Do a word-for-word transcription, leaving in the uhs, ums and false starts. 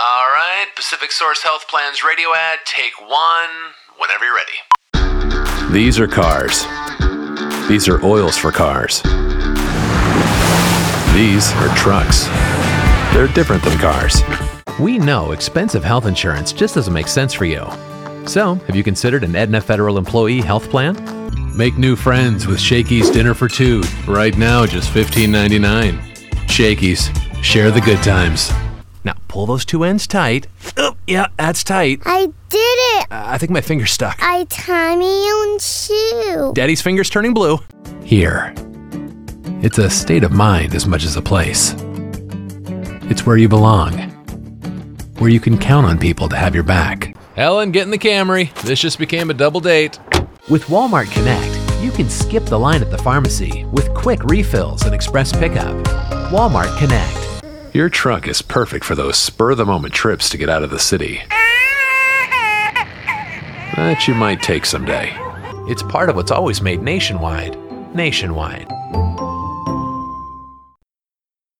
All right, Pacific Source Health Plan's radio ad, take one, whenever you're ready. These are cars. These are oils for cars. These are trucks. They're different than cars. We know expensive health insurance just doesn't make sense for you. So, have you considered an Aetna Federal Employee Health Plan? Make new friends with Shakey's Dinner for Two. Right now, just fifteen ninety-nine. Shakey's. Share the good times. Now, pull those two ends tight. Oh, yeah, that's tight. I did it! Uh, I think my finger's stuck. I tie my own shoe. Daddy's finger's turning blue. Here. It's a state of mind as much as a place. It's where you belong. Where you can count on people to have your back. Helen, get in the Camry. This just became a double date. With Walmart Connect, you can skip the line at the pharmacy with quick refills and express pickup. Walmart Connect. Your truck is perfect for those spur-of-the-moment trips to get out of the city that you might take someday. It's part of what's always made Nationwide, Nationwide.